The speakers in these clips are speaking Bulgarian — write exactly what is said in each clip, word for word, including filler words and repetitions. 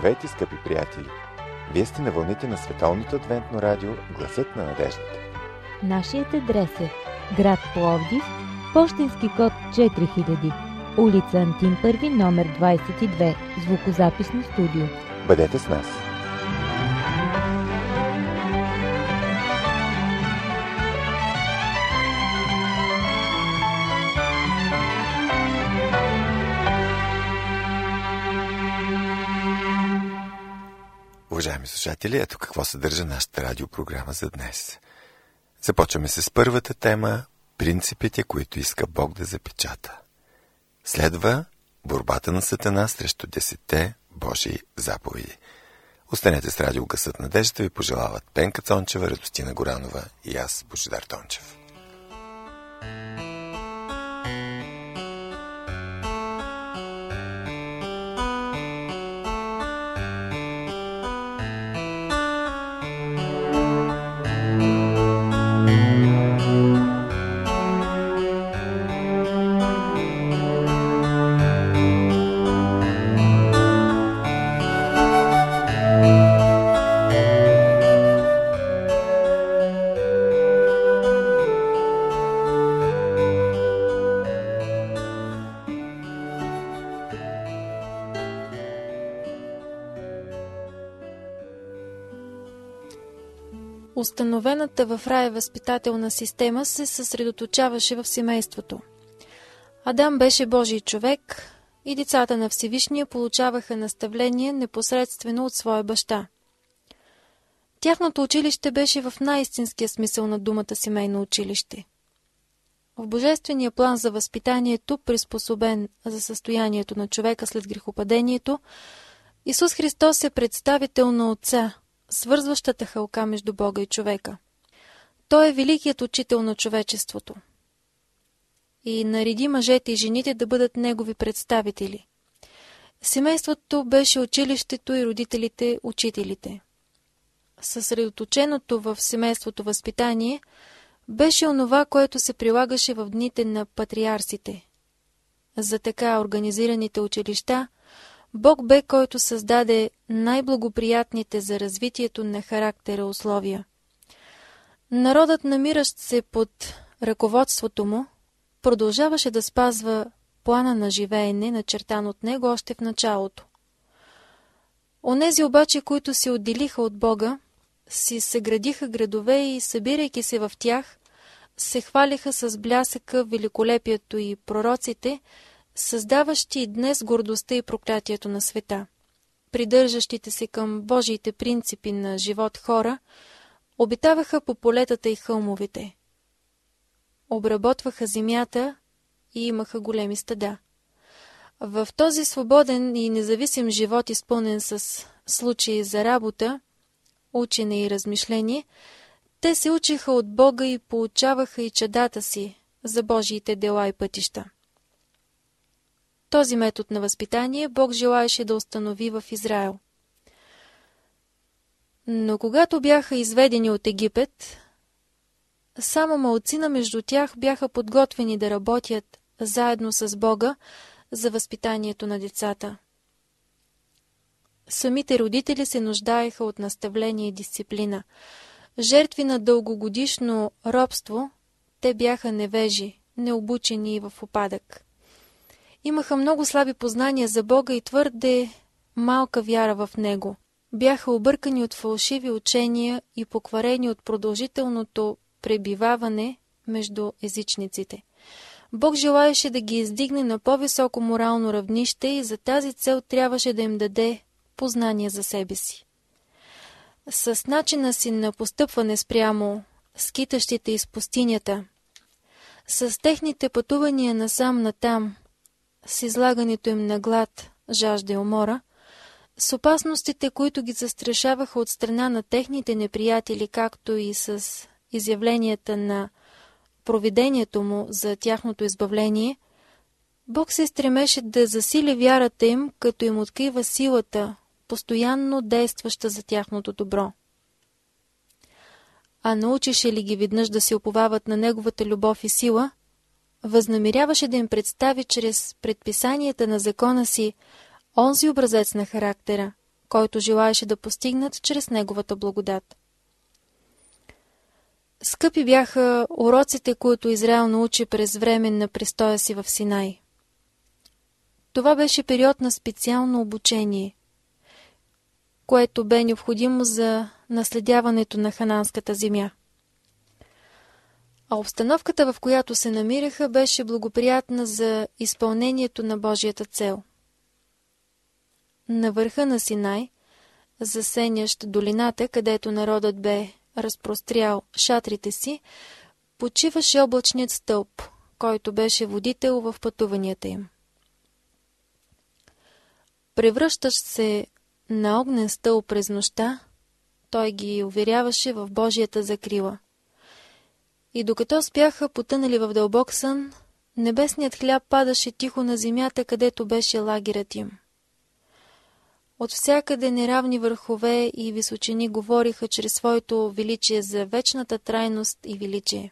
Здравейте, скъпи приятели! Вие сте на вълните на Световното адвентно радио Гласът на надеждата. Нашият адрес е град Пловдив, пощенски код четири хиляди, улица Антим първи, номер двадесет и две, звукозаписно студио. Бъдете с нас! Уважаеми слушатели, ето какво съдържа нашата радиопрограма за днес. Започваме с първата тема – принципите, които иска Бог да запечата. Следва борбата на Сатана срещу десетте Божии заповеди. Останете с радио Гласът на надеждата, ви пожелават Пенка Цончева, Радостина Горанова и аз, Божидар Тончев. Установената в рая възпитателна система се съсредоточаваше в семейството. Адам беше Божий човек и децата на Всевишния получаваха наставление непосредствено от своя баща. Тяхното училище беше в най-истинския смисъл на думата семейно училище. В божествения план за възпитанието, приспособен за състоянието на човека след грехопадението, Исус Христос е представител на Отца, свързващата хълка между Бога и човека. Той е великият учител на човечеството и нареди мъжете и жените да бъдат негови представители. Семейството беше училището и родителите учителите. Съсредоточеното в семейството възпитание беше онова, което се прилагаше в дните на патриарсите. За така организираните училища Бог бе, който създаде най-благоприятните за развитието на характера условия. Народът, намиращ се под ръководството му, продължаваше да спазва плана на живеене, начертан от него още в началото. Онези обаче, които се отделиха от Бога, си съградиха градове и, събирайки се в тях, се хвалиха с блясъка, великолепието и пророците, създаващи и днес гордостта и проклятието на света. Придържащите се към Божиите принципи на живот хора, обитаваха по полетата и хълмовете. Обработваха земята и имаха големи стада. В този свободен и независим живот, изпълнен с случаи за работа, учене и размишление, те се учиха от Бога и получаваха и чадата си за Божиите дела и пътища. Този метод на възпитание Бог желаеше да установи в Израел. Но когато бяха изведени от Египет, само малцина между тях бяха подготвени да работят заедно с Бога за възпитанието на децата. Самите родители се нуждаеха от наставление и дисциплина. Жертви на дългогодишно робство, те бяха невежи, необучени и в упадък. Имаха много слаби познания за Бога и твърде малка вяра в Него. Бяха объркани от фалшиви учения и покварени от продължителното пребиваване между езичниците. Бог желаеше да ги издигне на по-високо морално равнище и за тази цел трябваше да им даде познание за себе си. С начина си на постъпване спрямо скитащите из пустинята, с техните пътувания насам-натам, с излагането им на глад, жажда и умора, с опасностите, които ги застрашаваха от страна на техните неприятели, както и с изявленията на провидението му за тяхното избавление, Бог се стремеше да засили вярата им, като им открива силата, постоянно действаща за тяхното добро. А научише ли ги веднъж да се уповават на Неговата любов и сила, възнамеряваше да им представи чрез предписанията на закона си онзи образец на характера, който желаеше да постигнат чрез неговата благодат. Скъпи бяха уроците, които Израел научи през време на престоя си в Синай. Това беше период на специално обучение, което бе необходимо за наследяването на хананската земя. А обстановката, в която се намираха, беше благоприятна за изпълнението на Божията цел. На върха на Синай, засенящ долината, където народът бе разпрострял шатрите си, почиваше облачният стълб, който беше водител в пътуванията им. Превръщащ се на огнен стълб през нощта, той ги уверяваше в Божията закрила. И докато спяха потънали в дълбок сън, небесният хляб падаше тихо на земята, където беше лагерът им. От всякъде неравни върхове и височини говориха чрез своето величие за вечната трайност и величие.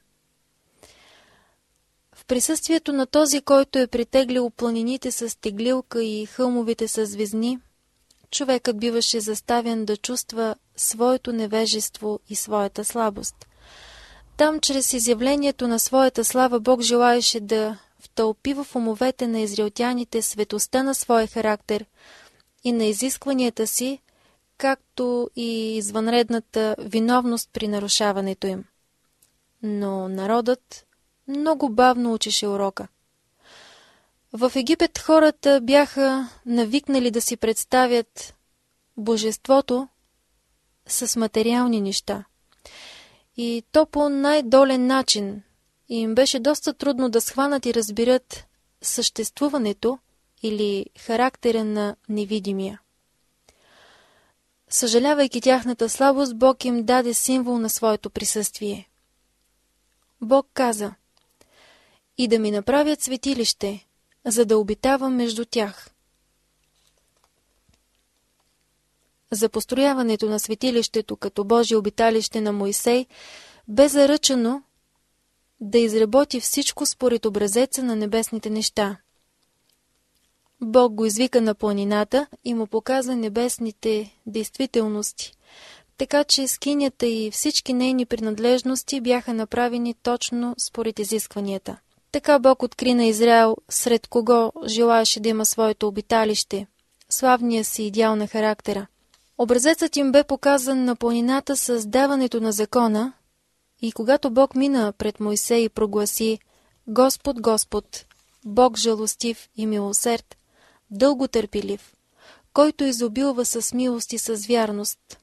В присъствието на този, който е притеглил планините с теглилка и хълмовите с звезни, човекът биваше заставен да чувства своето невежество и своята слабост. Там, чрез изявлението на своята слава, Бог желаеше да втълпи в умовете на израелтяните светостта на своя характер и на изискванията си, както и извънредната виновност при нарушаването им. Но народът много бавно учеше урока. В Египет хората бяха навикнали да си представят божеството с материални неща. И то по най-долен начин. И им беше доста трудно да схванат и разберат съществуването или характера на невидимия. Съжалявайки тяхната слабост, Бог им даде символ на своето присъствие. Бог каза: и да ми направят светилище, за да обитавам между тях. За построяването на светилището като Божие обиталище на Мойсей бе заръчано да изработи всичко според образеца на небесните неща. Бог го извика на планината и му показа небесните действителности, така че скинята и всички нейни принадлежности бяха направени точно според изискванията. Така Бог откри на Израел, сред кого желаеше да има своето обиталище, славния си идеал на характера. Образецът им бе показан на планината с даването на закона, и когато Бог мина пред Мойсей и прогласи: Господ, Господ, Бог жалостив и милосерд, дълго търпелив, който изобилва с милост и с вярност.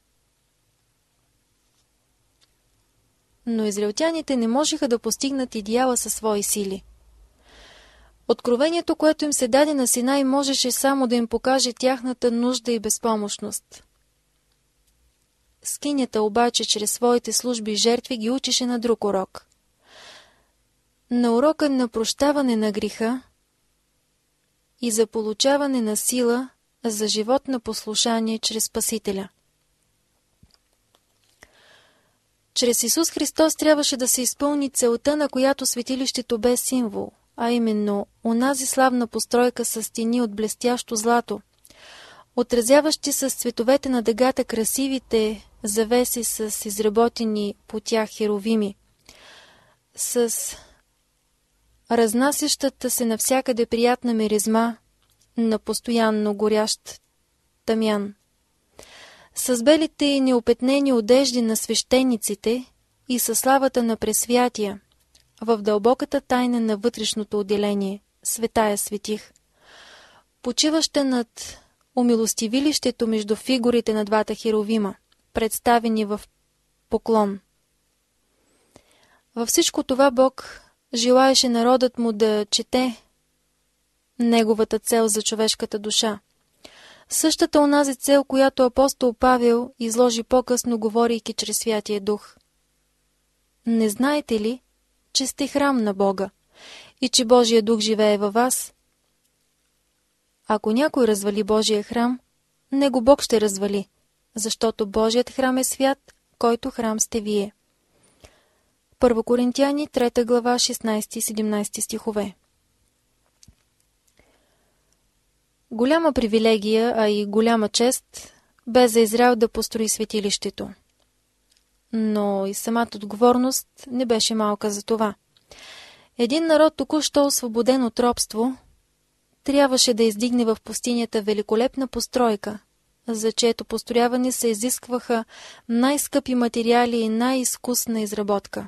Но израелтяните не можеха да постигнат идеала със свои сили. Откровението, което им се даде на Синай, можеше само да им покаже тяхната нужда и безпомощност. Скинята обаче чрез своите служби и жертви ги учеше на друг урок. На урока на прощаване на греха и за получаване на сила за живот на послушание чрез Спасителя. Чрез Исус Христос трябваше да се изпълни целта, на която светилището бе символ, а именно онази славна постройка с стени от блестящо злато, отразяващи с цветовете на дъгата красивите завеси с изработени по тях херовими, с разнасящата се навсякъде приятна миризма на постоянно горящ тамян, с белите и неопетнени одежди на свещениците и със славата на пресвятия, в дълбоката тайна на вътрешното отделение, светая светих, почиваща над умилостивилището между фигурите на двата херовима, представени в поклон. Във всичко това Бог желаеше народът му да чете неговата цел за човешката душа. Същата онази цел, която апостол Павел изложи по-късно, говорейки чрез Святия Дух. Не знаете ли, че сте храм на Бога и че Божия Дух живее във вас? Ако някой развали Божия храм, него Бог ще развали, защото Божият храм е свят, който храм сте вие. Първо Коринтияни, трета глава, шестнайсети и седемнайсети стихове. Голяма привилегия, а и голяма чест бе за Израел да построи светилището. Но и самата отговорност не беше малка за това. Един народ, току-що освободен от робство, трябваше да издигне в пустинята великолепна постройка, за чието построяване се изискваха най-скъпи материали и най-изкусна изработка.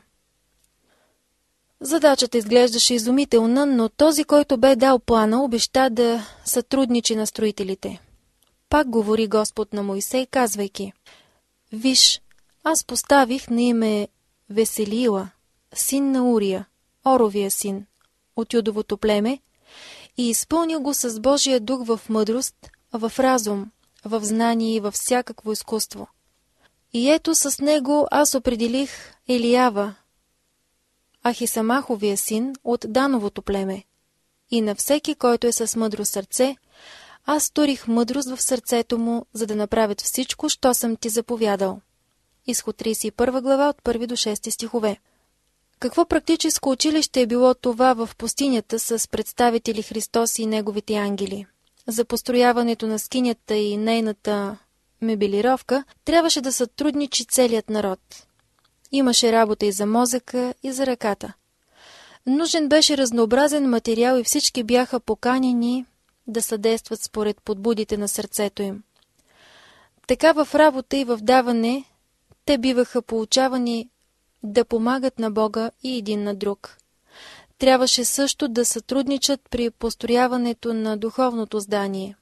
Задачата изглеждаше изумителна, но този, който бе дал плана, обеща да сътрудничи на строителите. Пак говори Господ на Мойсей, казвайки: „Виж, аз поставих на име Веселиила, син на Урия, Оровия син, от Юдовото племе, и изпълнил го с Божия дух в мъдрост, в разум, в знание и във всякакво изкуство. И ето с него аз определих Елиява, Ахисамаховия син, от Дановото племе. И на всеки, който е с мъдро сърце, аз турих мъдрост в сърцето му, за да направят всичко, що съм ти заповядал.“ Изход тридесет и първа глава от първи до шести стихове. Какво практическо училище е било това в пустинята с представители Христос и неговите ангели? За построяването на скинята и нейната мебелировка трябваше да сътрудничи целият народ. Имаше работа и за мозъка, и за ръката. Нужен беше разнообразен материал и всички бяха поканени да съдействат според подбудите на сърцето им. Така в работа и в даване те биваха получавани да помагат на Бога и един на друг. Трябваше също да сътрудничат при построяването на духовното здание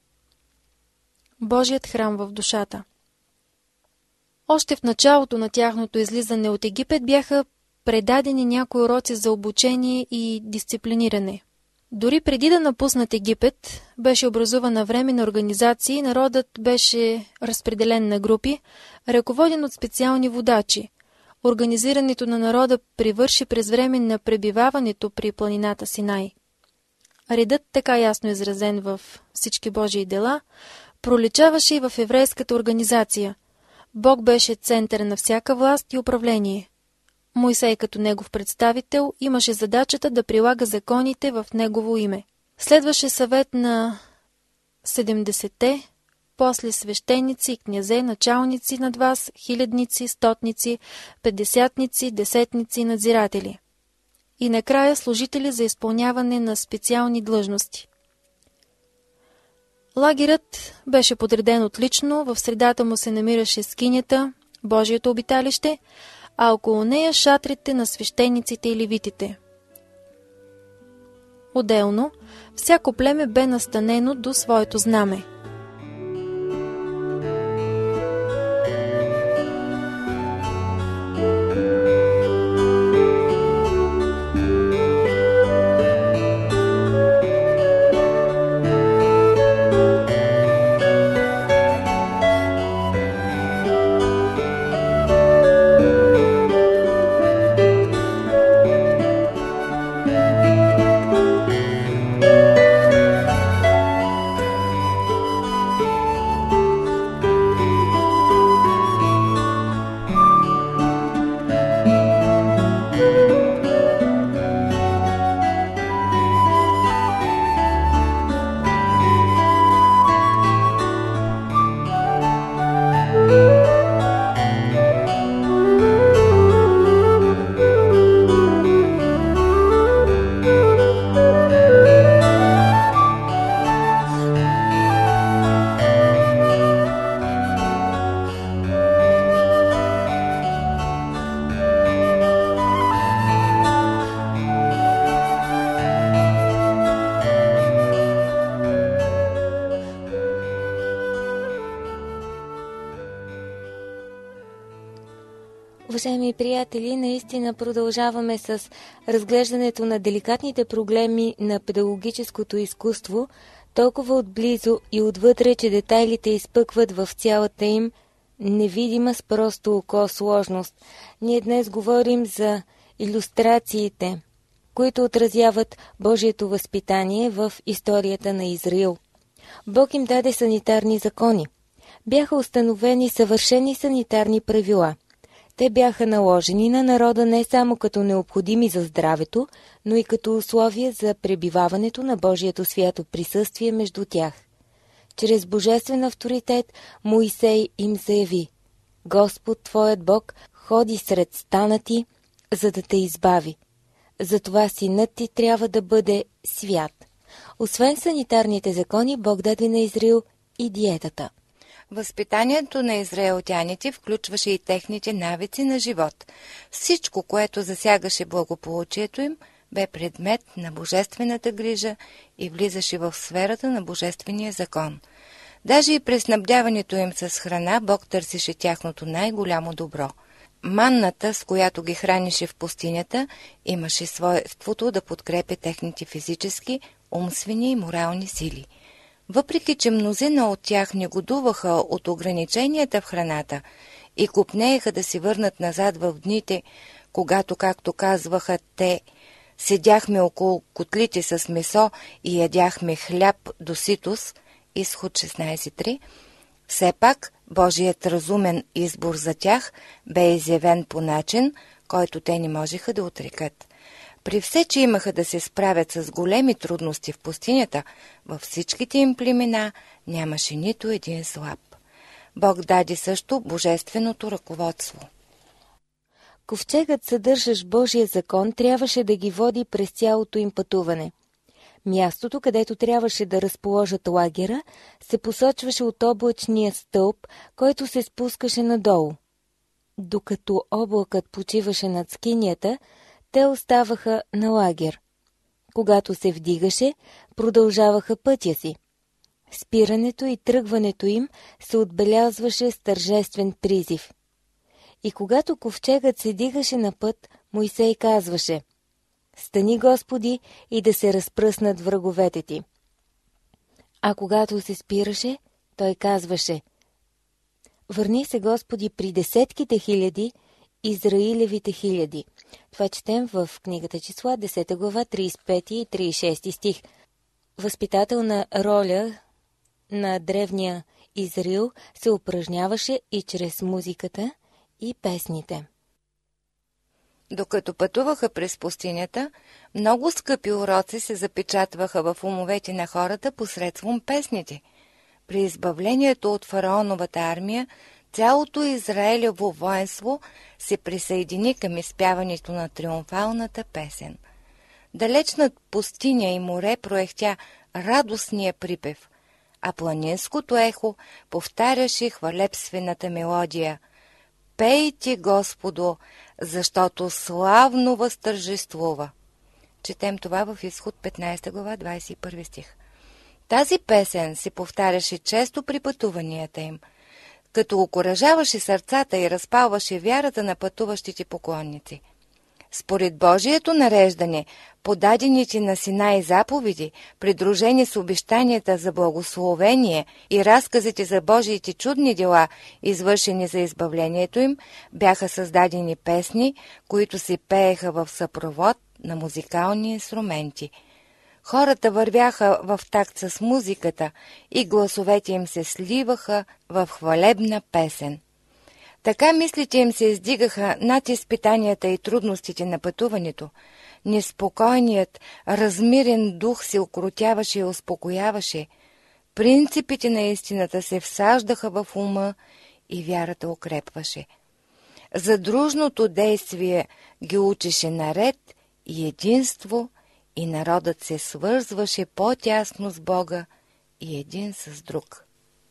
– Божият храм в душата. Още в началото на тяхното излизане от Египет бяха предадени някои уроци за обучение и дисциплиниране. Дори преди да напуснат Египет, беше образувана временна организация и народът беше разпределен на групи, ръководен от специални водачи. Организирането на народа привърши през време на пребиваването при планината Синай. Редът, така ясно изразен в всички Божии дела, проличаваше и в еврейската организация. Бог беше център на всяка власт и управление. Мойсей като негов представител имаше задачата да прилага законите в негово име. Следваше съвет на седемдесетте, после свещеници и князе, началници над вас, хилядници, стотници, петдесятници, десетници и надзиратели. И накрая служители за изпълняване на специални длъжности. Лагерът беше подреден отлично, в средата му се намираше скинята, Божието обиталище, а около нея шатрите на свещениците и левитите. Отделно, всяко племе бе настанено до своето знаме. Уважаеми приятели, наистина продължаваме с разглеждането на деликатните проблеми на педагогическото изкуство, толкова отблизо и отвътре, че детайлите изпъкват в цялата им невидима с просто око сложност. Ние днес говорим за илюстрациите, които отразяват Божието възпитание в историята на Израил. Бог им даде санитарни закони. Бяха установени съвършени санитарни правила. Те бяха наложени на народа не само като необходими за здравето, но и като условие за пребиваването на Божието свято присъствие между тях. Чрез божествен авторитет Моисей им заяви: Господ, твоят Бог, ходи сред стана ти, за да те избави. Затова синът ти трябва да бъде свят. Освен санитарните закони, Бог даде на Израил и диетата. Възпитанието на израелтяните включваше и техните навици на живот. Всичко, което засягаше благополучието им, бе предмет на божествената грижа и влизаше в сферата на божествения закон. Даже и при снабдяването им с храна Бог търсеше тяхното най-голямо добро. Манната, с която ги хранише в пустинята, имаше свойството да подкрепя техните физически, умствени и морални сили. Въпреки че мнозина от тях негодуваха от ограниченията в храната и копнееха да се върнат назад в дните, когато, както казваха те, седяхме около котлите с месо и ядяхме хляб до ситост, Изход шестнайсет три, все пак Божият разумен избор за тях бе изявен по начин, който те не можеха да отрекат. При все, че имаха да се справят с големи трудности в пустинята, във всичките им племена нямаше нито един слаб. Бог даде също божественото ръководство. Ковчегът, съдържащ Божия закон, трябваше да ги води през цялото им пътуване. Мястото, където трябваше да разположат лагера, се посочваше от облачния стълб, който се спускаше надолу. Докато облакът почиваше над скинията, те оставаха на лагер. Когато се вдигаше, продължаваха пътя си. Спирането и тръгването им се отбелязваше с тържествен призив. И когато ковчегът се дигаше на път, Мойсей казваше: Стани, Господи, и да се разпръснат враговете ти. А когато се спираше, той казваше: Върни се, Господи, при десетките хиляди, Израилевите хиляди. Това четем в книгата Числа, десета глава, трийсет и пети и трийсет и шести стих. Възпитателна роля на древния Израил се упражняваше и чрез музиката и песните. Докато пътуваха през пустинята, много скъпи уроци се запечатваха в умовете на хората посредством песните. При избавлението от фараоновата армия, цялото Израилево воинство се присъедини към изпяването на триумфалната песен. Далеч над пустиня и море проехтя радостния припев, а планинското ехо повтаряше хвалебствената мелодия: Пейте Господу, защото славно възтържествува. Четем това в Изход петнайсета глава, двайсет и първи стих. Тази песен се повтаряше често при пътуванията им, като окуражаваше сърцата и разпалваше вярата на пътуващите поклонници. Според Божието нареждане, подадените на Синай заповеди, придружени с обещанията за благословение и разказите за Божиите чудни дела, извършени за избавлението им, бяха създадени песни, които се пееха в съпровод на музикални инструменти. Хората вървяха в такт с музиката и гласовете им се сливаха в хвалебна песен. Така мислите им се издигаха над изпитанията и трудностите на пътуването. Неспокойният, размирен дух се укротяваше и успокояваше. Принципите на истината се всаждаха в ума и вярата укрепваше. За дружното действие ги учеше наред и единство, и народът се свързваше по-тясно с Бога и един с друг.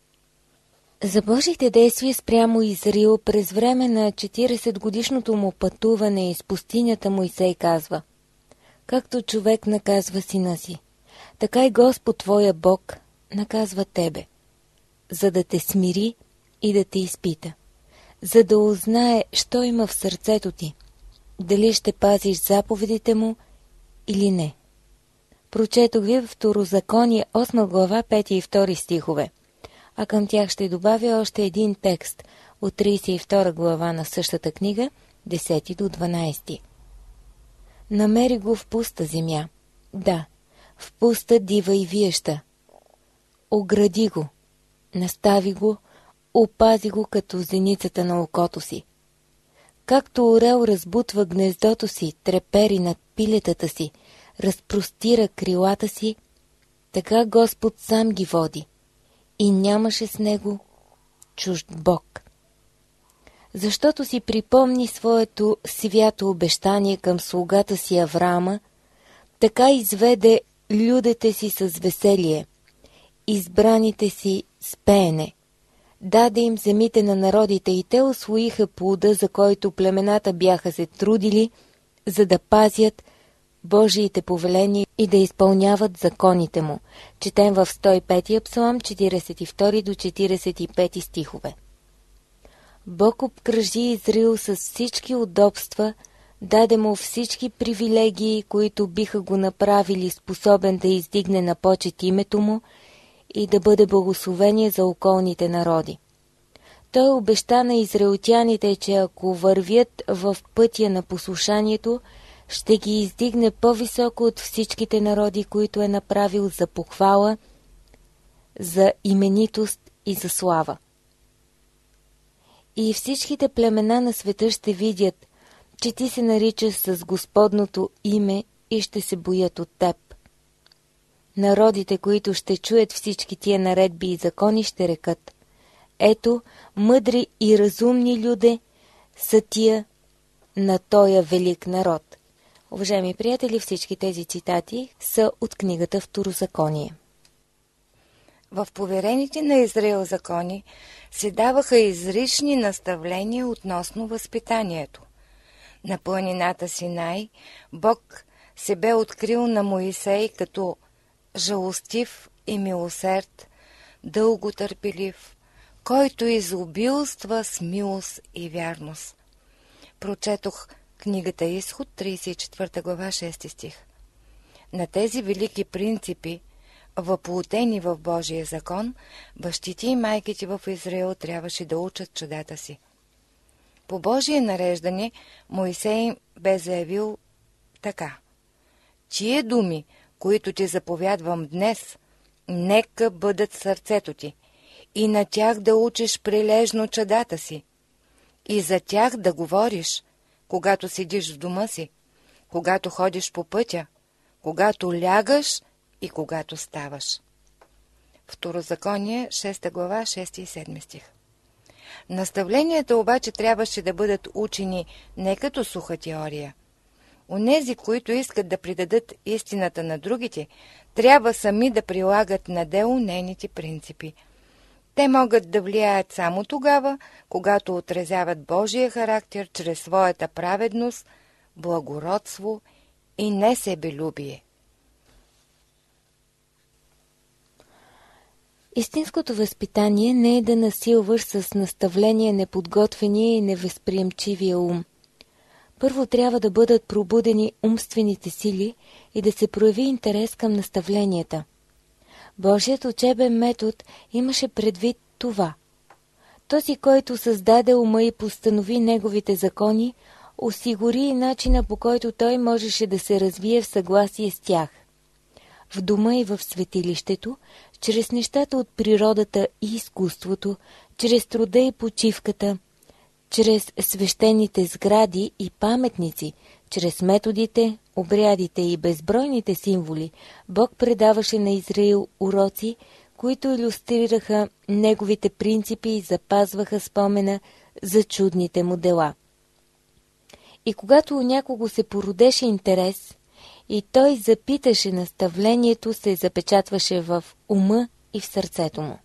За Божите действия спрямо Израил през време на четиридесетгодишното му пътуване из пустинята Мойсей казва: Както човек наказва сина си, така и Господ твоя Бог наказва тебе, за да те смири и да те изпита, за да узнае, що има в сърцето ти, дали ще пазиш заповедите му или не. Прочетох ви в Второзаконие, осма глава, пети и втори стихове. А към тях ще добавя още един текст от трийсет и втора глава на същата книга, десети до дванайсети. Намери го в пуста земя, да, в пуста дива и виеща. Огради го, настави го, опази го като зеницата на окото си. Както орел разбутва гнездото си, трепери над пилетата си, разпростира крилата си, така Господ сам ги води и нямаше с него чужд Бог. Защото си припомни своето свято обещание към слугата си Авраама, така изведе людите си с веселие, избраните си с пеене. Даде им земите на народите и те усвоиха плода, за който племената бяха се трудили, за да пазят Божиите повеления и да изпълняват законите му. Четем в сто и пети псалом, четиридесет и втори до четиридесет и пети стихове. Бог обкръжи Израил с всички удобства, даде му всички привилегии, които биха го направили способен да издигне на почет името му и да бъде благословение за околните народи. Той обеща на израелтяните, че ако вървят в пътя на послушанието, ще ги издигне по-високо от всичките народи, които е направил за похвала, за именитост и за слава. И всичките племена на света ще видят, че ти се наричаш с Господното име и ще се боят от теб. Народите, които ще чуят всички тия наредби и закони, ще рекат: ето, мъдри и разумни люде са тия на тоя велик народ. Уважаеми приятели, всички тези цитати са от книгата Второзаконие. В поверените на Израил закони се даваха изрични наставления относно възпитанието. На планината Синай Бог се бе открил на Моисей като жалостив и милосерд, дълготърпелив, който изобилства с милост и вярност. Прочетох книгата Изход, тридесет и четвърта глава, шести стих. На тези велики принципи, въплотени в Божия закон, бащите и майките в Израил трябваше да учат чудата си. По Божие нареждане Моисей бе заявил така: тие думи, които ти заповядвам днес, нека бъдат в сърцето ти, и на тях да учиш прилежно чадата си, и за тях да говориш, когато седиш в дома си, когато ходиш по пътя, когато лягаш и когато ставаш. Второзаконие, шеста глава, шести и седми стих. Наставленията обаче трябваше да бъдат учени не като суха теория. Онези, които искат да придадат истината на другите, трябва сами да прилагат на дело нейните принципи. Те могат да влияят само тогава, когато отразяват Божия характер чрез своята праведност, благородство и несебелюбие. Истинското възпитание не е да насилваш с наставление неподготвения и невъзприемчивия ум. Първо трябва да бъдат пробудени умствените сили и да се прояви интерес към наставленията. Божият учебен метод имаше предвид това. Този, който създаде ума и постанови неговите закони, осигури и начина, по който той можеше да се развие в съгласие с тях. В дома и в светилището, чрез нещата от природата и изкуството, чрез труда и почивката, чрез свещените сгради и паметници, чрез методите, обрядите и безбройните символи, Бог предаваше на Израил уроци, които илюстрираха неговите принципи и запазваха спомена за чудните му дела. И когато у някого се породеше интерес и той запиташе, наставлението се запечатваше в ума и в сърцето му.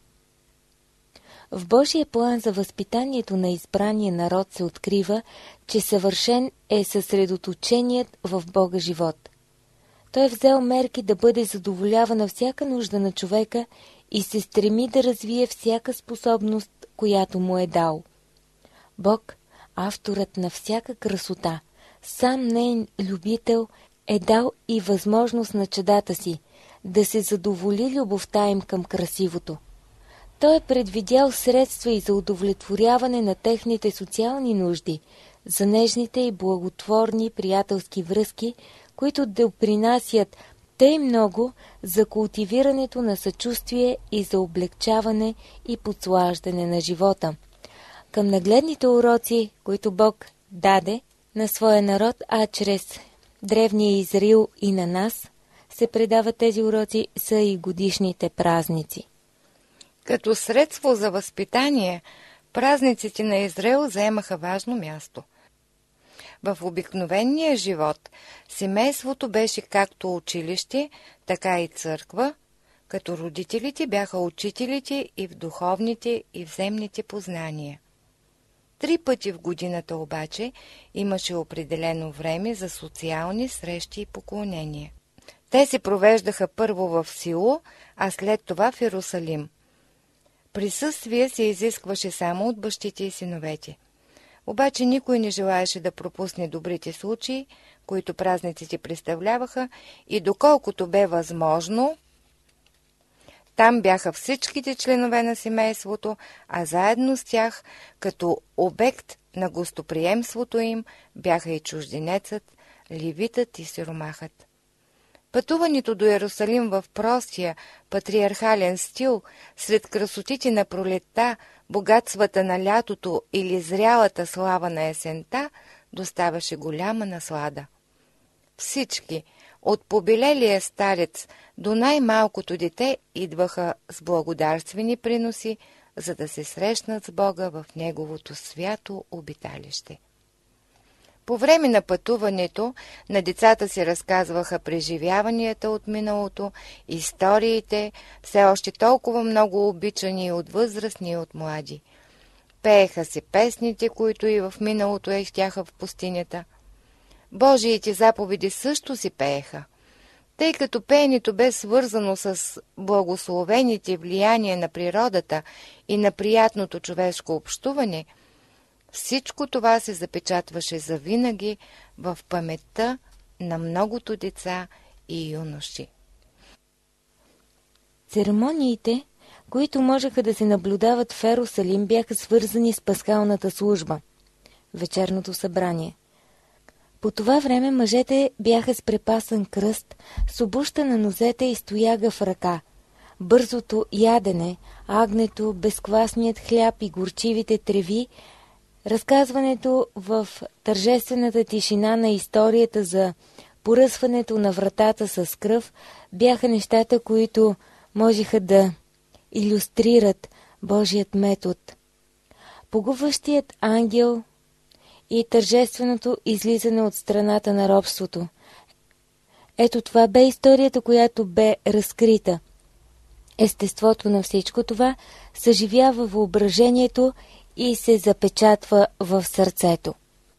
В Божия план за възпитанието на избрания народ се открива, че съвършен е съсредоточеният в Бога живот. Той е взел мерки да бъде задоволявана всяка нужда на човека и се стреми да развие всяка способност, която му е дал. Бог, авторът на всяка красота, сам нейн любител, е дал и възможност на чадата си да се задоволи любовта им към красивото. Той е предвидял средства и за удовлетворяване на техните социални нужди, за нежните и благотворни приятелски връзки, които допринасят тъй много за култивирането на съчувствие и за облегчаване и подслаждане на живота. Към нагледните уроци, които Бог даде на своя народ, а чрез древния Израил и на нас, се предават тези уроци, са и годишните празници. Като средство за възпитание, празниците на Израел заемаха важно място. В обикновения живот семейството беше както училище, така и църква, като родителите бяха учителите и в духовните, и в земните познания. Три пъти в годината обаче имаше определено време за социални срещи и поклонения. Те се провеждаха първо в Сило, а след това в Йерусалим. Присъствие се изискваше само от бащите и синовете. Обаче никой не желаеше да пропусне добрите случаи, които празниците представляваха, и доколкото бе възможно, там бяха всичките членове на семейството, а заедно с тях, като обект на гостоприемството им, бяха и чужденецът, левитът и сиромахът. Пътуването до Йерусалим в простия, патриархален стил, сред красотите на пролетта, богатствата на лятото или зрялата слава на есента, доставаше голяма наслада. Всички, от побелелия старец до най-малкото дете, идваха с благодарствени приноси, за да се срещнат с Бога в Неговото свято обиталище. По време на пътуването на децата си разказваха преживяванията от миналото, историите, все още толкова много обичани от възрастни и от млади. Пееха се песните, които и в миналото ехтяха в пустинята. Божиите заповеди също си пееха. Тъй като пеенето бе свързано с благословените влияния на природата и на приятното човешко общуване, всичко това се запечатваше завинаги в паметта на многото деца и юноши. Церемониите, които можеха да се наблюдават в Йерусалим, бяха свързани с пасхалната служба – вечерното събрание. По това време мъжете бяха с препасан кръст, с обуща на нозете и стояга в ръка. Бързото ядене, агнето, безквасният хляб и горчивите треви, разказването в тържествената тишина на историята за поръсването на вратата с кръв бяха нещата, които можеха да илюстрират Божият метод. Погубващият ангел и тържественото излизане от страната на робството. Ето това бе историята, която бе разкрита. Естеството на всичко това съживява въображението и се запечатва в сърцето.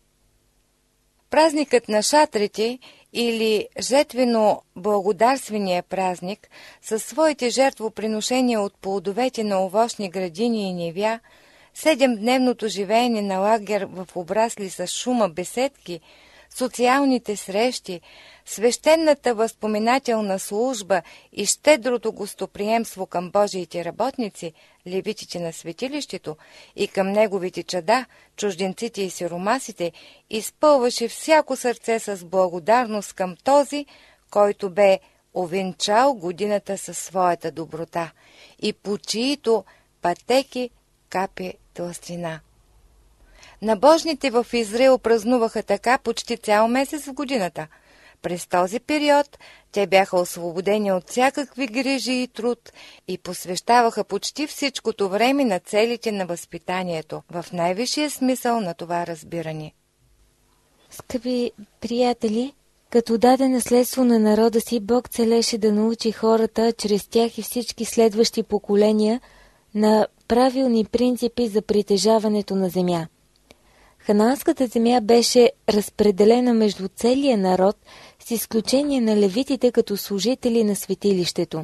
Празникът на шатрите или жетвено-благодарствения празник със своите жертвоприношения от плодовете на овощни градини и нивя, седемдневното живеене на лагер в обрасли с шума беседки, социалните срещи, свещената възпоминателна служба и щедрото гостоприемство към Божиите работници, левитите на светилището, и към неговите чада, чужденците и сиромасите, изпълваше всяко сърце с благодарност към този, който бе овенчал годината със своята доброта и по чиито пътеки капе тлъстина. Набожните в Израил празнуваха така почти цял месец в годината. През този период те бяха освободени от всякакви грижи и труд и посвещаваха почти всичкото време на целите на възпитанието, в най-висшия смисъл на това разбиране. Скъпи приятели, като даде наследство на народа си, Бог целеше да научи хората, чрез тях и всички следващи поколения, на правилни принципи за притежаването на земя. Ханаанската земя беше разпределена между целия народ, с изключение на левитите като служители на светилището.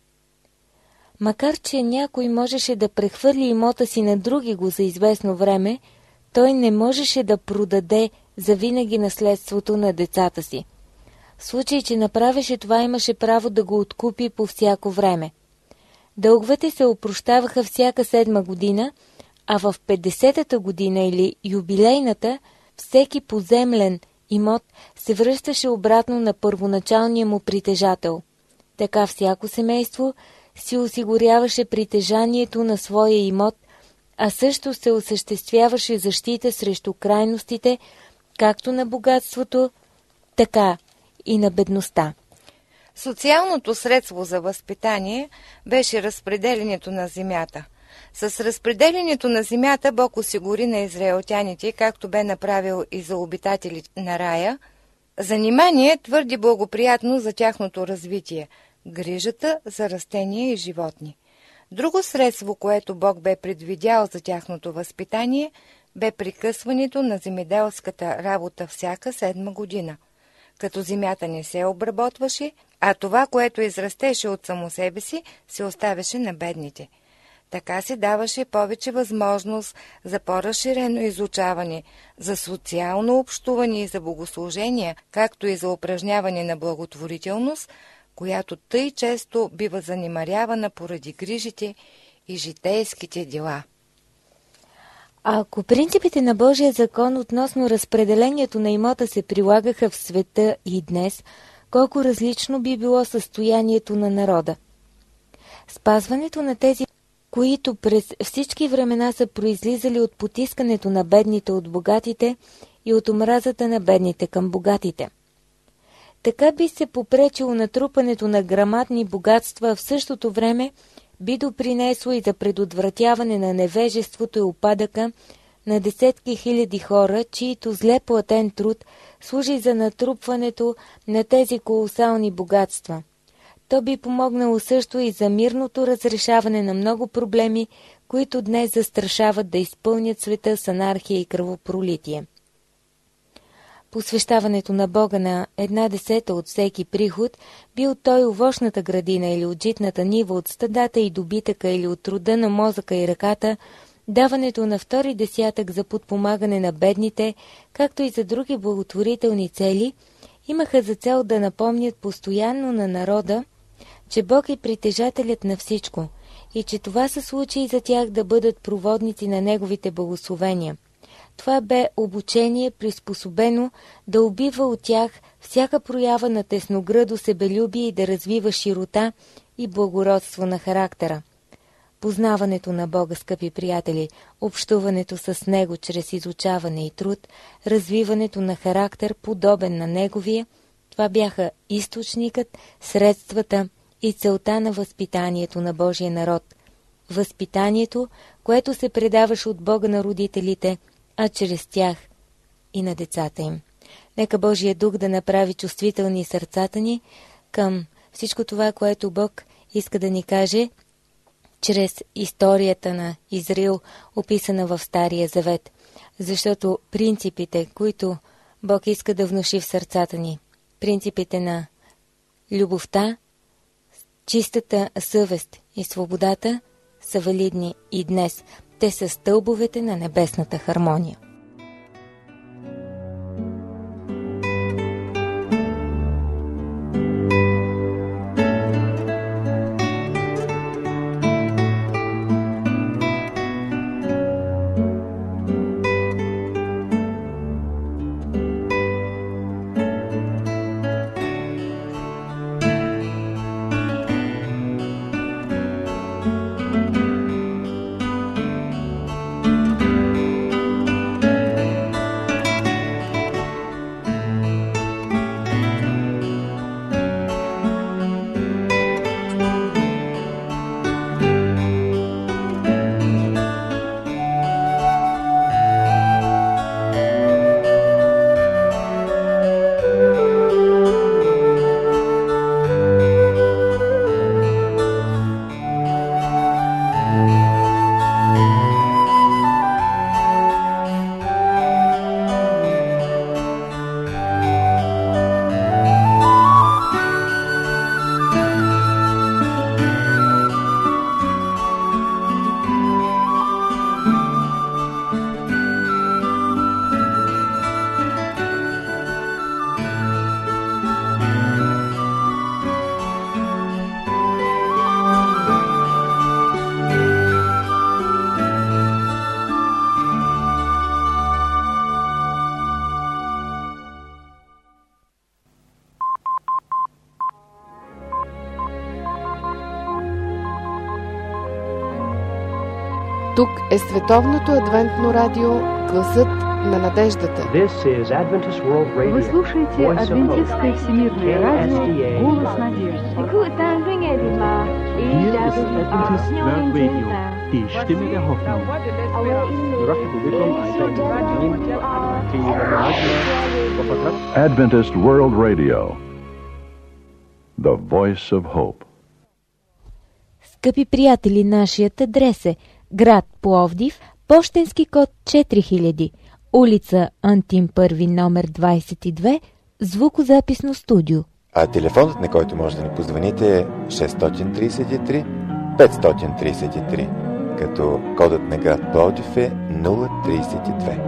Макар че някой можеше да прехвърли имота си на други го за известно време, той не можеше да продаде завинаги наследството на децата си. В случай, че направеше това, имаше право да го откупи по всяко време. Дълговете се опрощаваха всяка седма година, а в петдесетата година или юбилейната всеки поземлен имот се връщаше обратно на първоначалния му притежател. Така всяко семейство си осигуряваше притежанието на своя имот, а също се осъществяваше защита срещу крайностите, както на богатството, така и на бедността. Социалното средство за възпитание беше разпределението на земята. С разпределението на земята Бог осигури на израелтяните, както бе направил и за обитателите на рая, занимание твърде благоприятно за тяхното развитие – грижата за растения и животни. Друго средство, което Бог бе предвидял за тяхното възпитание, бе прекъсването на земеделската работа всяка седма година, като земята не се обработваше, а това, което израстеше от само себе си, се оставяше на бедните. Така се даваше повече възможност за по-разширено изучаване, за социално общуване и за богослужения, както и за упражняване на благотворителност, която тъй често бива занемарявана поради грижите и житейските дела. А ако принципите на Божия закон относно разпределението на имота се прилагаха в света и днес, колко различно би било състоянието на народа. Спазването на тези, които през всички времена са произлизали от потискането на бедните от богатите и от омразата на бедните към богатите. Така би се попречило натрупането на грамадни богатства, а в същото време би допринесло и за предотвратяване на невежеството и упадъка на десетки хиляди хора, чието зле платен труд служи за натрупването на тези колосални богатства. То би помогнало също и за мирното разрешаване на много проблеми, които днес застрашават да изпълнят света с анархия и кръвопролитие. Посвещаването на Бога на една десета от всеки приход, бил той овощната градина или от житната нива, от стадата и добитъка или от труда на мозъка и ръката, даването на втори десятък за подпомагане на бедните, както и за други благотворителни цели, имаха за цел да напомнят постоянно на народа, че Бог е притежателят на всичко и че това се случи и за тях да бъдат проводници на Неговите благословения. Това бе обучение, приспособено да убива от тях всяка проява на тесногръдо себелюбие и да развива широта и благородство на характера. Познаването на Бога, скъпи приятели, общуването с Него чрез изучаване и труд, развиването на характер, подобен на Неговия, това бяха източникът, средствата и целта на възпитанието на Божия народ. Възпитанието, което се предаваше от Бога на родителите, а чрез тях и на децата им. Нека Божия дух да направи чувствителни сърцата ни към всичко това, което Бог иска да ни каже чрез историята на Израил, описана в Стария Завет. Защото принципите, които Бог иска да внуши в сърцата ни, принципите на любовта, чистата съвест и свободата са валидни и днес. Те са стълбовете на небесната хармония. Тук е Световното адвентно радио, гласът на надеждата. Вы слушаете Адвентистское всемирное радио «Голос надежды». Adventist World Radio, the voice of hope. Скъпи приятели, нашият адрес е град Пловдив, пощенски код четири хиляди, улица Антим първи, номер двадесет и две, звукозаписно студио. А телефонът, на който може да ни позвоните, е шест три три пет три три, като кодът на град Пловдив е нула тридесет и две.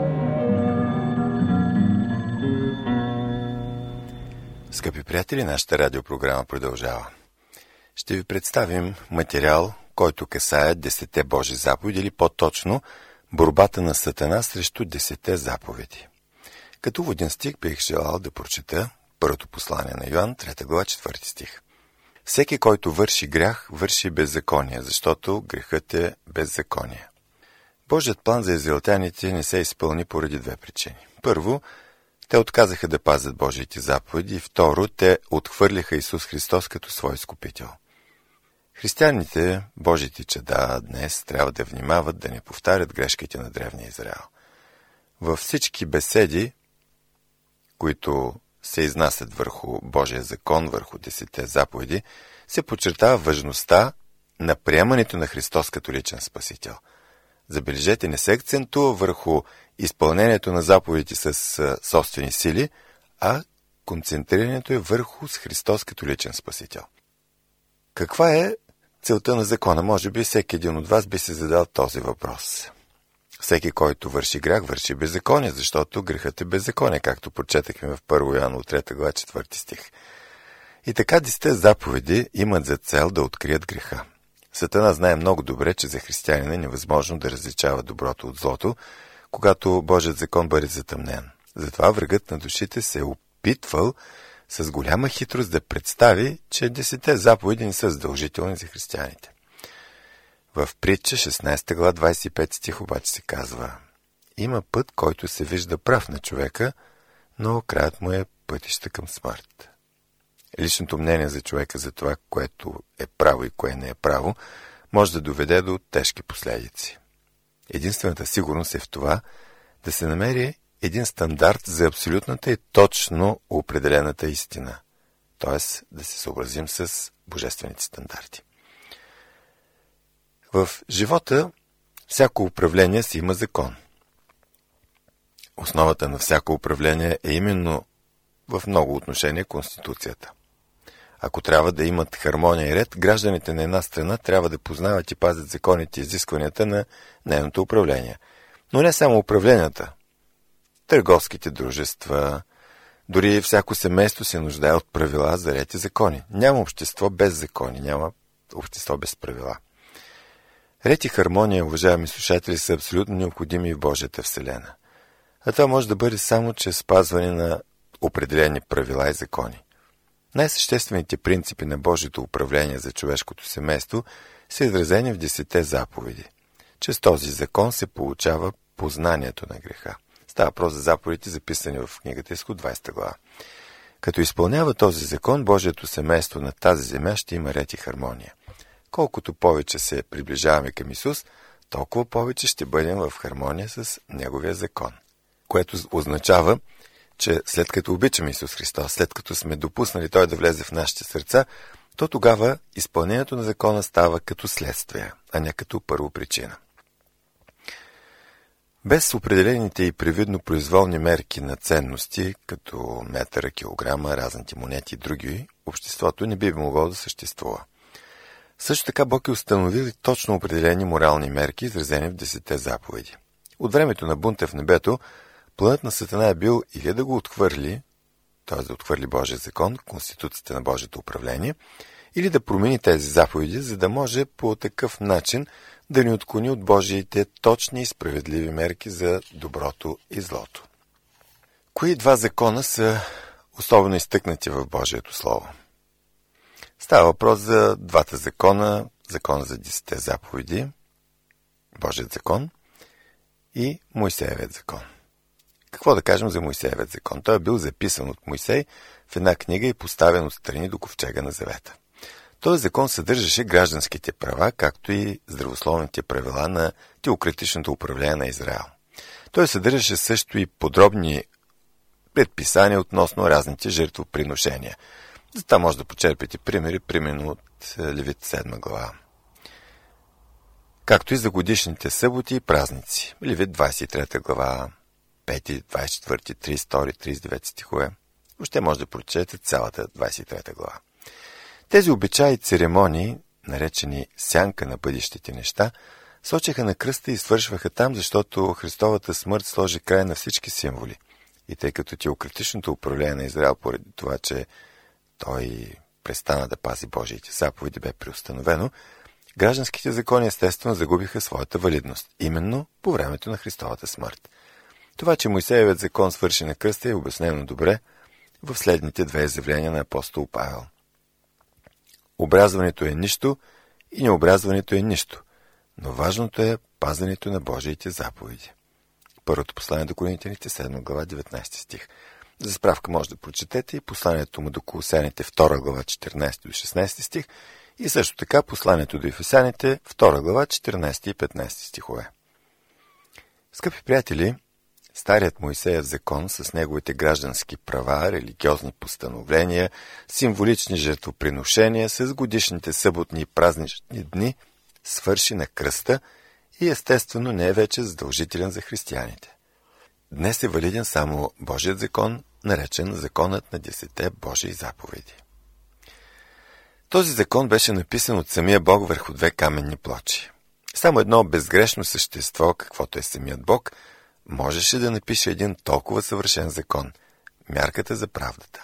Скъпи приятели, нашата радиопрограма продължава. Ще ви представим материал, който касае десетте Божи заповеди, или по-точно борбата на Сатана срещу десетте заповеди. Като воден стих бих желал да прочета първото послание на Йоан, трета глава, четвърти стих. Всеки, който върши грях, върши беззаконие, защото грехът е беззаконие. Божият план за израелтяните не се изпълни поради две причини. Първо, те отказаха да пазят Божиите заповеди, и второ, те отхвърлиха Исус Христос като свой изкупител. Християните, Божиите чада, днес трябва да внимават да не повтарят грешките на древния Израел. Във всички беседи, които се изнасят върху Божия закон, върху десетте заповеди, се подчертава важността на приемането на Христос като личен спасител. Забележете, не се акцентува върху изпълнението на заповедите с собствени сили, а концентрирането е върху с Христос като личен спасител. Каква е целта на закона? Може би всеки един от вас би се задал този въпрос. Всеки, който върши грях, върши беззаконие, защото грехът е беззаконие, както прочетахме в първо Йоан от трета глава, четвърти стих. И така десетте заповеди имат за цел да открият греха. Сатана знае много добре, че за християнина е невъзможно да различава доброто от злото, когато Божият закон бъде затъмнен. Затова врагът на душите се е опитвал с голяма хитрост да представи, че десетте заповеди не са задължителни за християните. В Притча, шестнадесета глава, двадесет и пети стих обаче се казва: има път, който се вижда прав на човека, но краят му е пътища към смърт. Личното мнение за човека за това, което е право и кое не е право, може да доведе до тежки последици. Единствената сигурност е в това да се намери един стандарт за абсолютната и точно определената истина, т.е. да се съобразим с божествените стандарти. В живота всяко управление си има закон. Основата на всяко управление е именно в много отношения Конституцията. Ако трябва да имат хармония и ред, гражданите на една страна трябва да познават и пазят законите и изискванията на нейното управление. Но не само управленията. Търговските дружества, дори всяко семейство се нуждае от правила за ред и закони. Няма общество без закони, няма общество без правила. Ред и хармония, уважаеми слушатели, са абсолютно необходими в Божията вселена. А това може да бъде само чрез спазване на определени правила и закони. Най-съществените принципи на Божието управление за човешкото семейство са изразени в десетте заповеди. Чрез този закон се получава познанието на греха. Става въпрос за заповедите, записани в книгата Изход, двадесета глава. Като изпълнява този закон, Божието семейство на тази земя ще има ред и хармония. Колкото повече се приближаваме към Исус, толкова повече ще бъдем в хармония с Неговия закон. Което означава, че след като обичаме Исус Христос, след като сме допуснали Той да влезе в нашите сърца, то тогава изпълнението на закона става като следствие, а не като първопричина. Без определените и привидно произволни мерки на ценности, като метъра, килограма, разните монети и други, обществото не би могло да съществува. Също така Бог е установил точно определени морални мерки, изразени в десетте заповеди. От времето на бунта в небето, планът на Сатана е бил или да го отхвърли, т.е. да отхвърли Божия закон, конституцията на Божието управление, или да промени тези заповеди, за да може по такъв начин да ни отклони от Божиите точни и справедливи мерки за доброто и злото. Кои два закона са особено изтъкнати в Божието Слово? Става въпрос за двата закона, закон за десетте заповеди, Божият закон и Моисеевият закон. Какво да кажем за Моисеевият закон? Той е бил записан от Моисей в една книга и поставен отстрани до ковчега на завета. Този закон съдържаше гражданските права, както и здравословните правила на теократичното управление на Израел. Той съдържаше също и подробни предписания относно разните жертвоприношения. За това може да почерпите примери, примерно от Левит седма глава. Както и за годишните съботи и празници. Левит двадесет и трета глава, пети, двадесет и четвърти, тридесет и втори, тридесет и девети стихове. Въобще може да прочетете цялата двадесет и трета глава. Тези обичаи и церемонии, наречени сянка на бъдещите неща, сочеха на кръста и свършваха там, защото Христовата смърт сложи край на всички символи. И тъй като теократичното управление на Израел, поради това, че той престана да пази Божиите заповеди, бе преустановено, гражданските закони естествено загубиха своята валидност, именно по времето на Христовата смърт. Това, че Моисеевият закон свърши на кръста, е обяснено добре в следните две изявления на апостол Павел. Обрязването е нищо и необрязването е нищо, но важното е пазенето на Божиите заповеди. Първото послание до Коринтяните, седма глава, деветнадесети стих. За справка може да прочетете и посланието му до Колосяните, втора глава, четиринадесети до шестнадесети стих, и също така посланието до Ефесяните, втора глава, четиринадесети и петнадесети стихове. Скъпи приятели, старият Моисеев закон с неговите граждански права, религиозни постановления, символични жертвоприношения, с годишните съботни и празнични дни, свърши на кръста и естествено не е вече задължителен за християните. Днес е валиден само Божият закон, наречен законът на десетте Божии заповеди. Този закон беше написан от самия Бог върху две каменни плочи. Само едно безгрешно същество, каквото е самият Бог, можеше да напише един толкова съвършен закон – мярката за правдата.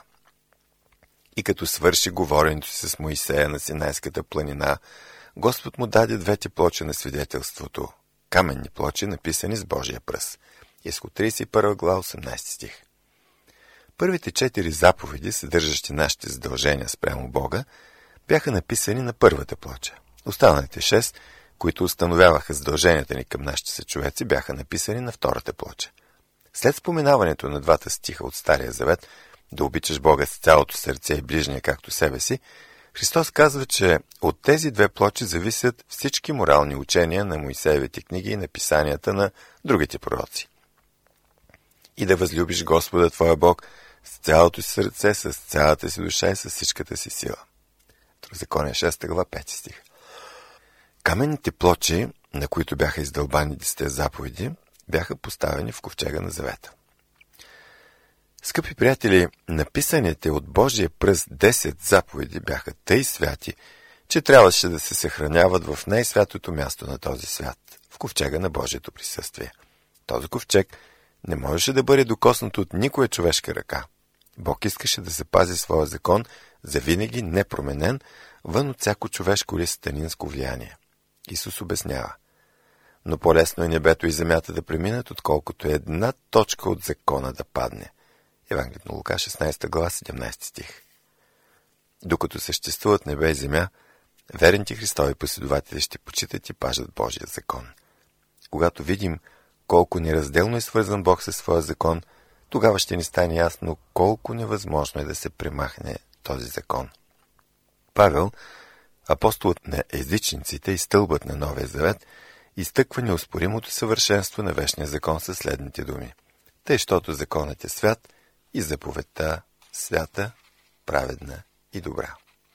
И като свърши говоренето си с Моисея на Синайската планина, Господ му даде двете плочи на свидетелството – каменни плочи, написани с Божия пръст. Изход тридесет и първа глава, осемнадесети стих. Първите четири заповеди, съдържащи нашите задължения спрямо Бога, бяха написани на първата плоча. Останалите шест, които установяваха задълженията ни към нашите съчовеци, бяха написани на втората плоча. След споменаването на двата стиха от Стария завет, да обичаш Бога с цялото сърце и ближния както себе си, Христос казва, че от тези две плочи зависят всички морални учения на Моисеевите книги и написанията на другите пророци. И да възлюбиш Господа твоя Бог с цялото си сърце, с цялата си душа и с всичката си сила. Второзаконие шеста глава, пети стих. Каменните плочи, на които бяха издълбани десетте заповеди, бяха поставени в ковчега на завета. Скъпи приятели, написаните от Божия пръст десет заповеди бяха тъй святи, че трябваше да се съхраняват в най-святото място на този свят, в ковчега на Божието присъствие. Този ковчег не можеше да бъде докоснат от никоя човешка ръка. Бог искаше да запази своя закон завинаги непроменен, вън от всяко човешко или сатанинско влияние. Исус обяснява: но по-лесно е небето и земята да преминат, отколкото една точка от закона да падне. Евангелието на Лука, шестнадесета глава, седемнадесети стих. Докато съществуват небе и земя, верните Христови последователи ще почитат и пажат Божия закон. Когато видим колко неразделно е свързан Бог със своя закон, тогава ще ни стане ясно колко невъзможно е да се премахне този закон. Павел, апостолът на езичниците и стълбът на Новия завет, изтъква неоспоримото съвършенство на вечния закон със следните думи: тъй, щото законът е свят и заповедта свята, праведна и добра.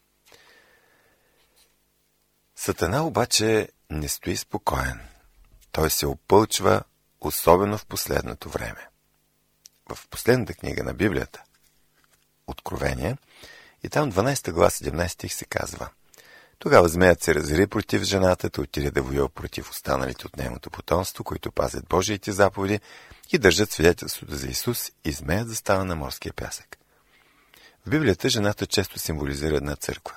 Сатана обаче не стои спокоен. Той се опълчва, особено в последното време. В последната книга на Библията, Откровение, и там дванадесета глава, седемнадесети стих се казва: тогава змеят се разяри против жената, той отиде да воюва против останалите от нейното потомство, които пазят Божиите заповеди и държат свидетелството за Исус, и змеят застава на морския пясък. В Библията жената често символизира една църква.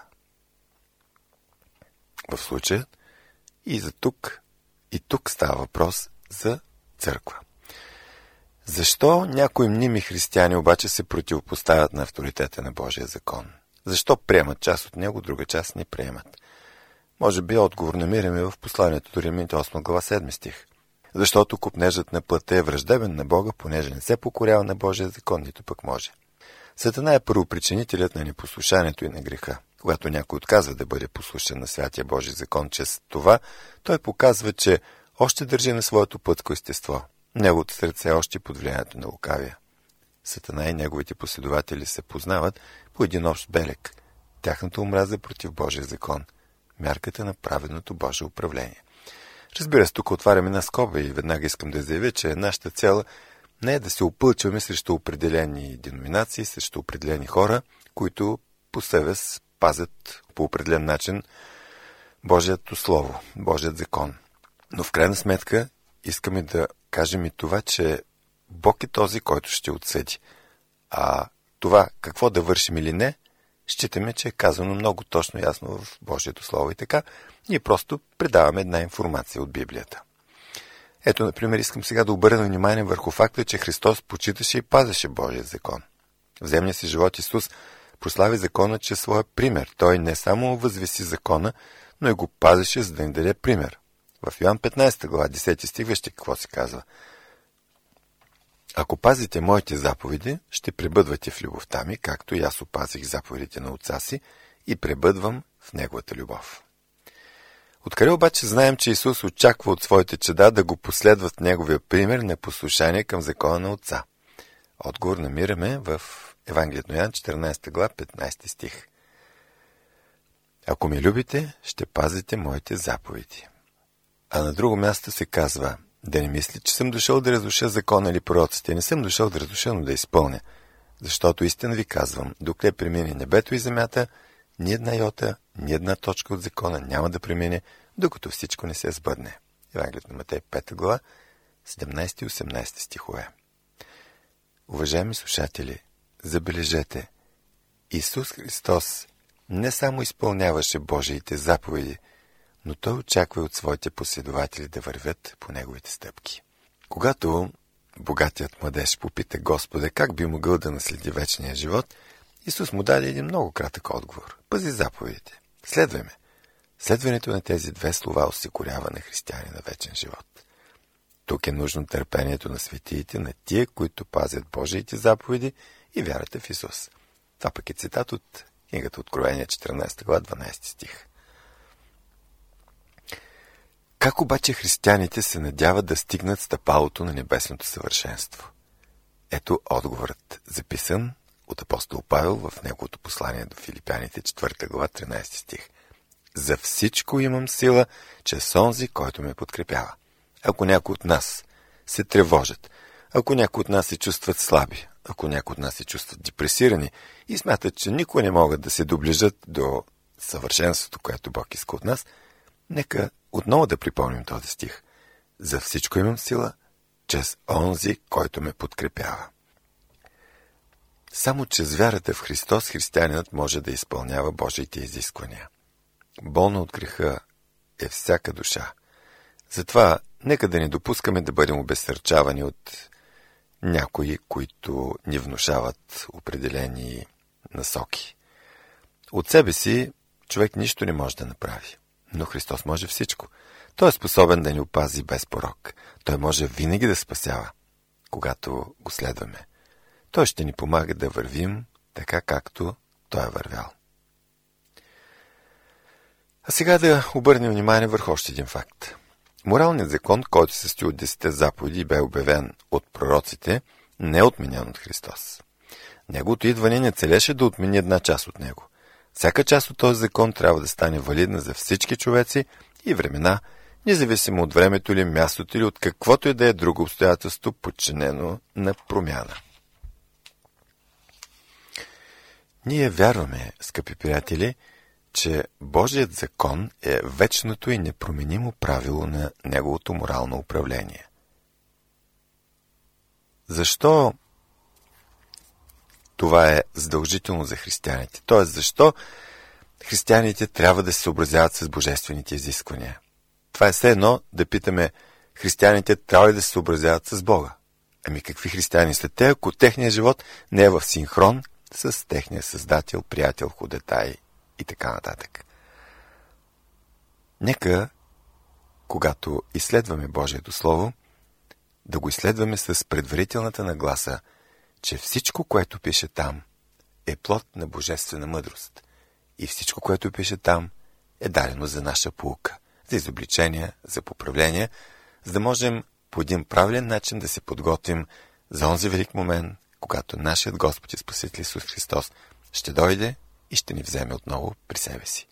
В случая и за тук, и тук става въпрос за църква. Защо някои мними християни обаче се противопоставят на авторитета на Божия закон? Защо приемат част от него, друга част не приемат? Може би отговор намираме в посланието до Римляните, осма глава, седми стих. защото копнежът на плътта е враждебен на Бога, понеже не се покорява на Божия закон, нито пък може. Сатана е първопричинителят на непослушанието и на греха. Когато някой отказва да бъде послушен на святия Божий закон чрез това, той показва, че още държи на своето плътско естество. Неговото сърце е още под влиянието на лукавия. Сатана и неговите последователи се познават по един общ белег – тяхната омраза против Божия закон, мярката на праведното Божие управление. Разбира се, тук отваряме една скоба и веднага искам да заявя, че нашата цел не е да се опълчваме срещу определени деноминации, срещу определени хора, които по съвест пазят по определен начин Божието Слово, Божият закон. Но в крайна сметка искаме да кажем и това, че Бог е този, който ще отсъди. А това какво да вършим или не, считаме, че е казано много точно ясно в Божието Слово и така. Ние просто предаваме една информация от Библията. Ето, например, искам сега да обърна внимание върху факта, че Христос почиташе и пазеше Божия закон. В земния си живот Исус прослави закона чрез своя пример. Той не само възвиси закона, но и го пазеше, за да ни даде пример. В Йоан петнайсета глава, десети стих, вижте какво се казва. Ако пазите моите заповеди, ще пребъдвате в любовта ми, както и аз опазих заповедите на отца си и пребъдвам в неговата любов. Откъде обаче знаем, че Исус очаква от своите чеда да го последват неговия пример на послушание към закона на отца? Отговор намираме в Евангелието на Йоан, четиринайсета глава, петнайсети стих. Ако ме любите, ще пазите моите заповеди. А на друго място се казва, да не мисли, че съм дошъл да разруша закона или пророците. Не съм дошъл да разруша, но да изпълня. Защото истина ви казвам, докато премине небето и земята, ни една йота, ни една точка от закона няма да премине, докато всичко не се сбъдне. Евангелието на Матей, пета глава, седемнайсети и осемнайсети стихове. Уважаеми слушатели, забележете, Исус Христос не само изпълняваше Божиите заповеди, но той очаква от своите последователи да вървят по неговите стъпки. Когато богатият младеж попита Господа как би могъл да наследи вечния живот, Исус му даде един много кратък отговор. Пази заповедите. Следвай ме. Следването на тези две слова осигурява на християни на вечен живот. Тук е нужно търпението на светиите, на тия, които пазят Божиите заповеди и вярата в Исус. Това пък е цитат от книгата Откровение, четиринайсета глава, дванайсети стих. Как обаче християните се надяват да стигнат стъпалото на небесното съвършенство? Ето отговорът, записан от апостол Павел в неговото послание до Филипяните, четвърта глава, тринайсети стих. За всичко имам сила, чрез онзи, който ме подкрепява. Ако някой от нас се тревожат, ако някой от нас се чувстват слаби, ако някой от нас се чувстват депресирани и смятат, че никога не могат да се доближат до съвършенството, което Бог иска от нас, нека отново да припомним този стих. За всичко имам сила, чрез онзи, който ме подкрепява. Само чрез вярата в Христос християнинът може да изпълнява Божиите изисквания. Болна от греха е всяка душа. Затова нека да не допускаме да бъдем обезсърчавани от някои, които ни внушават определени насоки. От себе си човек нищо не може да направи, но Христос може всичко. Той е способен да ни опази без порок. Той може винаги да спасява, когато го следваме. Той ще ни помага да вървим така, както Той е вървял. А сега да обърнем внимание върху още един факт. Моралният закон, който се състои от десетте заповеди и бе обявен от пророците, не е отменен от Христос. Неговото идване не целеше да отмени една част от него. Всяка част от този закон трябва да стане валидна за всички човеци и времена, независимо от времето или мястото или от каквото и да е друго обстоятелство, подчинено на промяна. Ние вярваме, скъпи приятели, че Божият закон е вечното и непроменимо правило на неговото морално управление. Защо това е задължително за християните? Тоест, защо християните трябва да се съобразяват с божествените изисквания? Това е все едно да питаме, християните трябва ли да се съобразяват с Бога? Ами какви християни са те, ако техният живот не е в синхрон с техния създател, приятел, ходатай и така нататък? Нека, когато изследваме Божието Слово, да го изследваме с предварителната нагласа, че всичко, което пише там, е плод на божествена мъдрост и всичко, което пише там, е дадено за наша поука, за изобличение, за поправление, за да можем по един правилен начин да се подготвим за онзи велик момент, когато нашият Господ и Спасител Исус Христос ще дойде и ще ни вземе отново при себе си.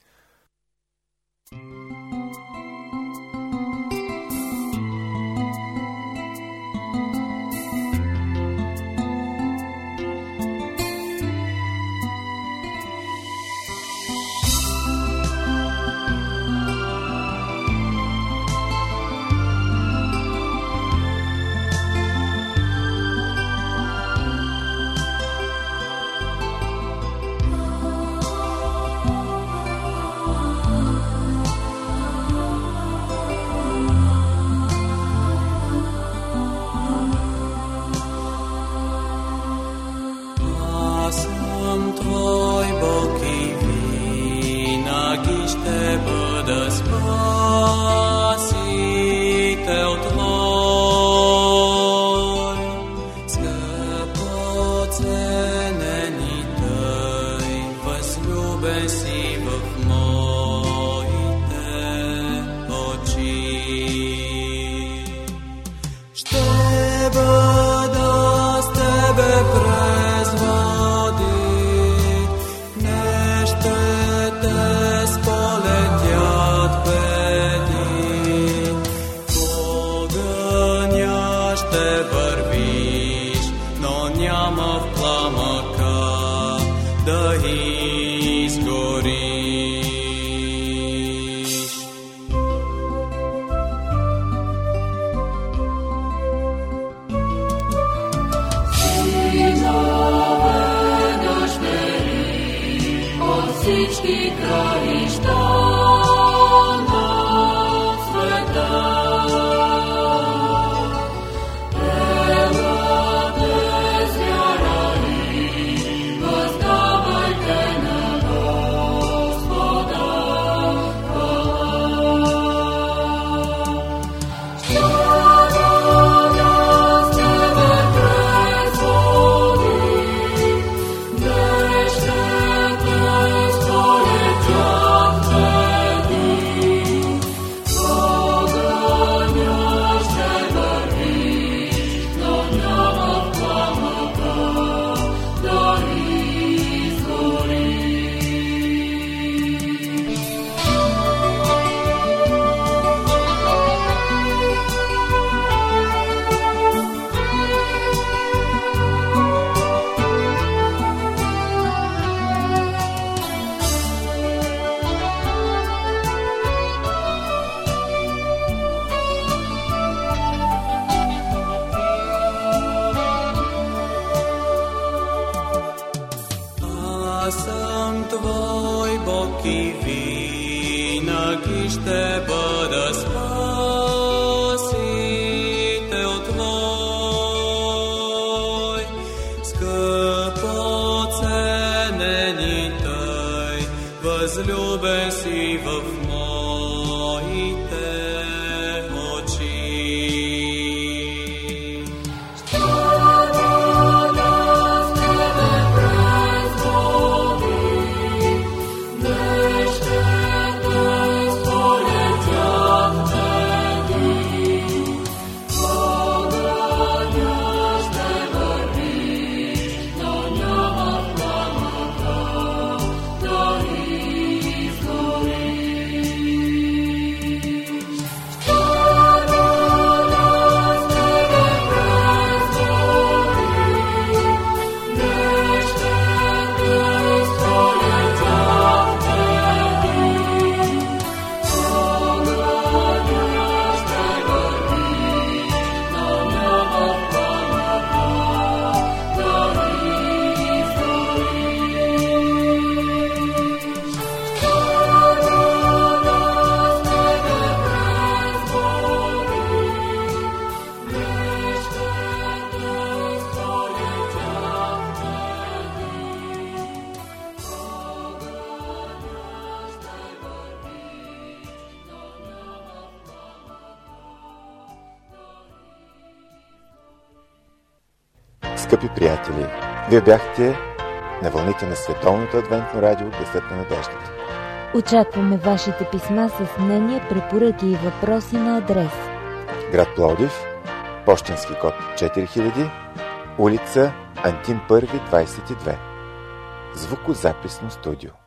Скъпи приятели, вие бяхте на вълните на Световното адвентно радио Гласът на надеждата. Очакваме вашите писма с мнения, препоръки и въпроси на адрес: град Пловдив, пощенски код четири хиляди, улица Антим първи, двайсет и две. Звукозаписно студио.